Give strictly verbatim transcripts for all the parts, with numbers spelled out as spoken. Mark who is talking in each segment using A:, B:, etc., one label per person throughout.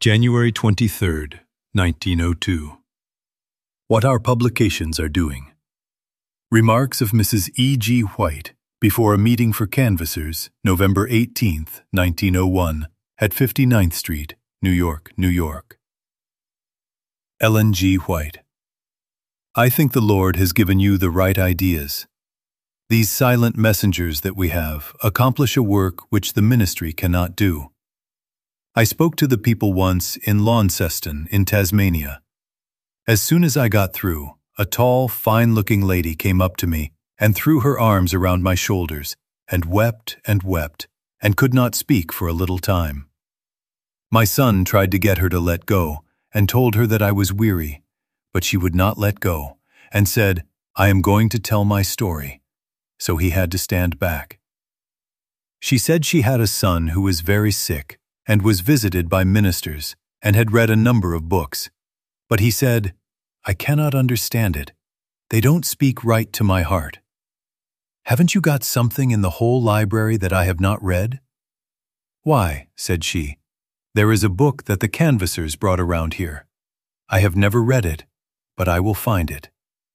A: January twenty-third, nineteen oh two. What our publications are doing. Remarks of Missus E G White before a meeting for canvassers, November eighteenth, nineteen oh one, at fifty-ninth Street, New York, New York. Ellen G. White. I think the Lord has given you the right ideas. These silent messengers that we have accomplish a work which the ministry cannot do. I spoke to the people once in Launceston, in Tasmania. As soon as I got through, a tall, fine-looking lady came up to me and threw her arms around my shoulders and wept and wept and could not speak for a little time. My son tried to get her to let go and told her that I was weary, but she would not let go and said, "I am going to tell my story," so he had to stand back. She said she had a son who was very sick and was visited by ministers and had read a number of books, but he said, "I cannot understand it. They don't speak right to my heart." "Haven't you got something in the whole library that I have not read?" "Why," said she, "there is a book that the canvassers brought around here. I have never read it, but I will find it."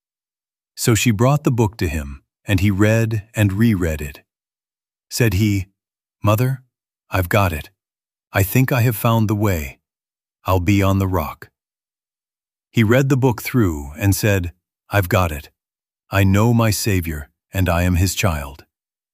A: So she brought the book to him, and he read and reread it. Said he, "Mother, I've got it. I think I have found the way. I'll be on the rock." He read the book through and said, "I've got it. I know my Savior, and I am his child."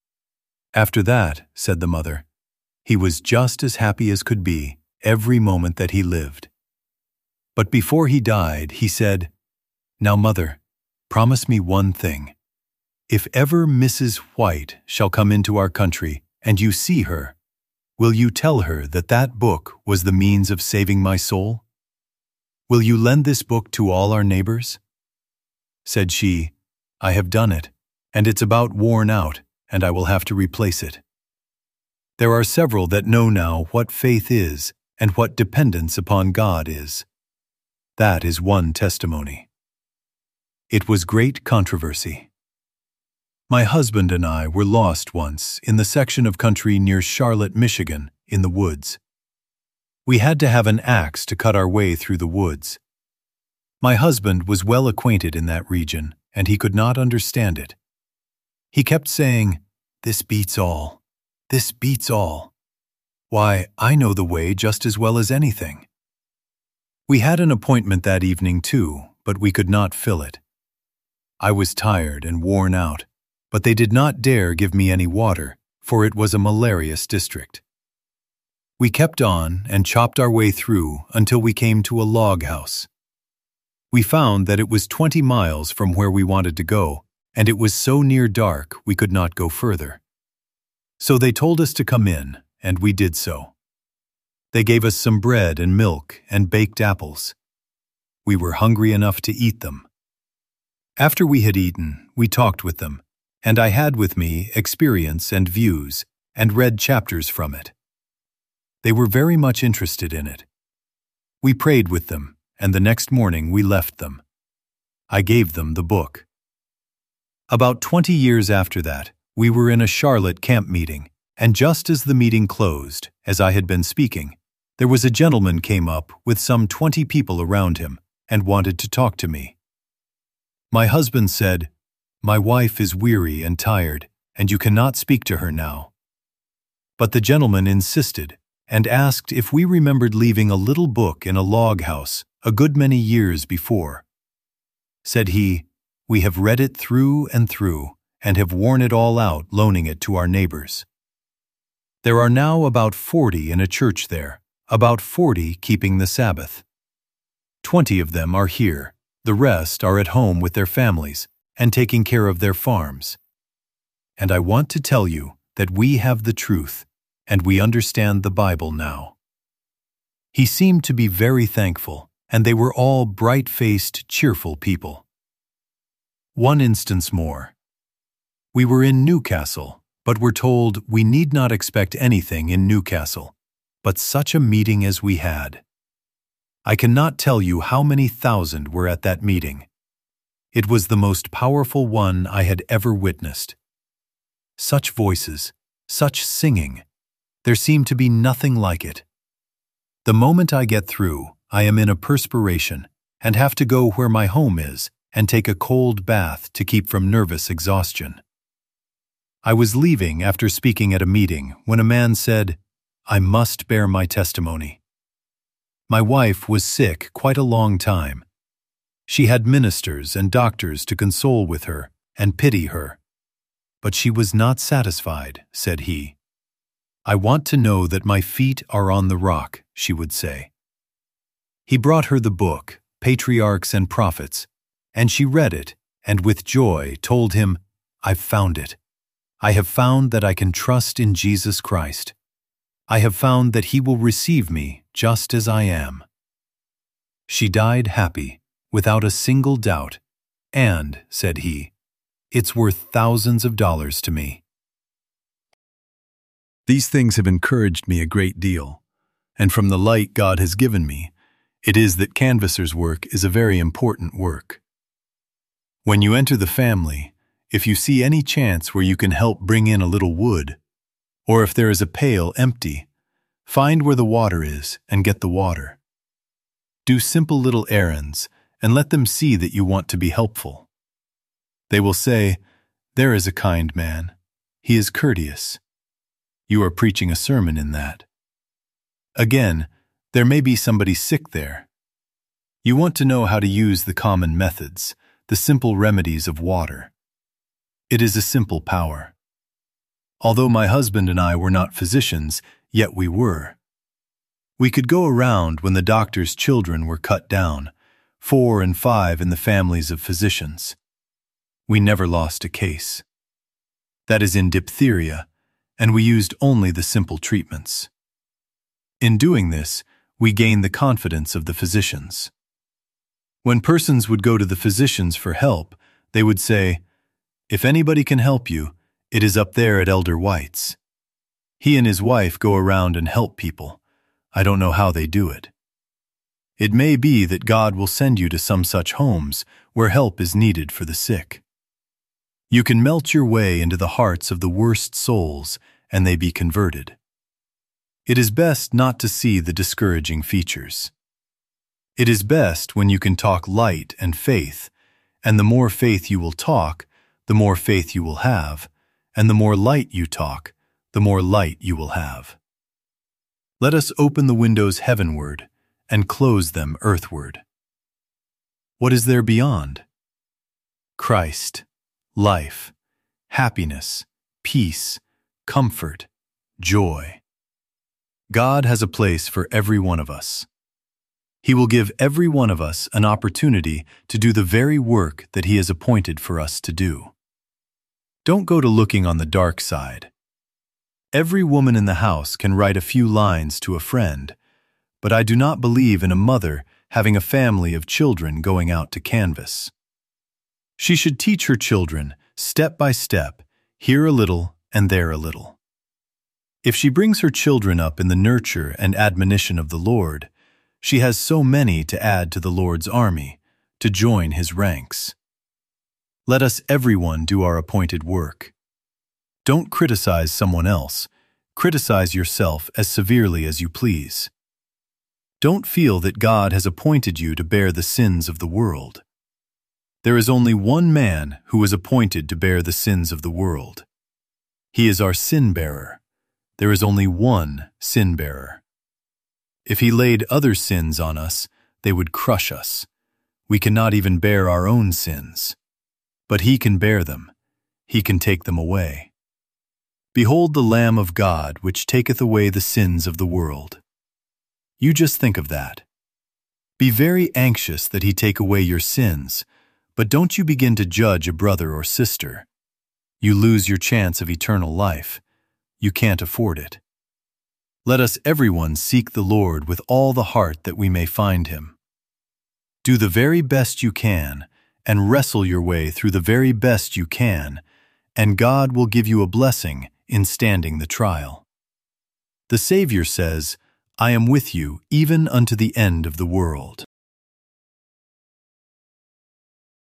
A: After that, said the mother, he was just as happy as could be every moment that he lived. But before he died, he said, "Now, Mother, promise me one thing. If ever Missus White shall come into our country and you see her, will you tell her that that book was the means of saving my soul? Will you lend this book to all our neighbors?" Said she, "I have done it, and it's about worn out, and I will have to replace it." There are several that know now what faith is and what dependence upon God is. That is one testimony. It was great controversy. My husband and I were lost once in the section of country near Charlotte, Michigan, in the woods. We had to have an axe to cut our way through the woods. My husband was well acquainted in that region, and he could not understand it. He kept saying, "This beats all. This beats all. Why, I know the way just as well as anything." We had an appointment that evening too, but we could not fill it. I was tired and worn out, but they did not dare give me any water, for it was a malarious district. We kept on and chopped our way through until we came to a log house. We found that it was twenty miles from where we wanted to go, and it was so near dark we could not go further. So they told us to come in, and we did so. They gave us some bread and milk and baked apples. We were hungry enough to eat them. After we had eaten, we talked with them, and I had with me experience and views, and read chapters from it. They were very much interested in it. We prayed with them, and the next morning we left them. I gave them the book. About twenty years after that, we were in a Charlotte camp meeting, and just as the meeting closed, as I had been speaking, there was a gentleman came up with some twenty people around him and wanted to talk to me. My husband said, "My wife is weary and tired, and you cannot speak to her now." But the gentleman insisted and asked if we remembered leaving a little book in a log house a good many years before. Said he, "We have read it through and through and have worn it all out loaning it to our neighbors." There are now about forty in a church there, about forty keeping the Sabbath. Twenty of them are here, the rest are at home with their families and taking care of their farms. And I want to tell you that we have the truth, and we understand the Bible now. He seemed to be very thankful, and they were all bright-faced, cheerful people. One instance more. We were in Newcastle, but were told we need not expect anything in Newcastle, but such a meeting as we had. I cannot tell you how many thousand were at that meeting. It was the most powerful one I had ever witnessed. Such voices, such singing, there seemed to be nothing like it. The moment I get through, I am in a perspiration and have to go where my home is and take a cold bath to keep from nervous exhaustion. I was leaving after speaking at a meeting when a man said, "I must bear my testimony." My wife was sick quite a long time. She had ministers and doctors to console with her and pity her. But she was not satisfied, said he. "I want to know that my feet are on the rock," she would say. He brought her the book, Patriarchs and Prophets, and she read it and with joy told him, "I've found it. I have found that I can trust in Jesus Christ. I have found that He will receive me just as I am." She died happy, without a single doubt, and, said he, "It's worth thousands of dollars to me." These things have encouraged me a great deal, and from the light God has given me, it is that canvasser's work is a very important work. When you enter the family, if you see any chance where you can help bring in a little wood, or if there is a pail empty, find where the water is and get the water. Do simple little errands and let them see that you want to be helpful. They will say, "There is a kind man. He is courteous." You are preaching a sermon in that. Again, there may be somebody sick there. You want to know how to use the common methods, the simple remedies of water. It is a simple power. Although my husband and I were not physicians, yet we were. We could go around when the doctor's children were cut down, four and five in the families of physicians. We never lost a case. That is in diphtheria, and we used only the simple treatments. In doing this, we gained the confidence of the physicians. When persons would go to the physicians for help, they would say, "If anybody can help you, it is up there at Elder White's. He and his wife go around and help people. I don't know how they do it." It may be that God will send you to some such homes where help is needed for the sick. You can melt your way into the hearts of the worst souls and they be converted. It is best not to see the discouraging features. It is best when you can talk light and faith, and the more faith you will talk, the more faith you will have, and the more light you talk, the more light you will have. Let us open the windows heavenward and close them earthward. What is there beyond? Christ, life, happiness, peace, comfort, joy. God has a place for every one of us. He will give every one of us an opportunity to do the very work that He has appointed for us to do. Don't go to looking on the dark side. Every woman in the house can write a few lines to a friend, but I do not believe in a mother having a family of children going out to canvass. She should teach her children, step by step, here a little and there a little. If she brings her children up in the nurture and admonition of the Lord, she has so many to add to the Lord's army, to join His ranks. Let us everyone do our appointed work. Don't criticize someone else. Criticize yourself as severely as you please. Don't feel that God has appointed you to bear the sins of the world. There is only one man who is appointed to bear the sins of the world. He is our sin-bearer. There is only one sin-bearer. If He laid other sins on us, they would crush us. We cannot even bear our own sins. But He can bear them. He can take them away. Behold the Lamb of God, which taketh away the sins of the world. You just think of that. Be very anxious that He take away your sins, but don't you begin to judge a brother or sister. You lose your chance of eternal life. You can't afford it. Let us everyone seek the Lord with all the heart that we may find Him. Do the very best you can, and wrestle your way through the very best you can, and God will give you a blessing in standing the trial. The Savior says, "I am with you even unto the end of the world."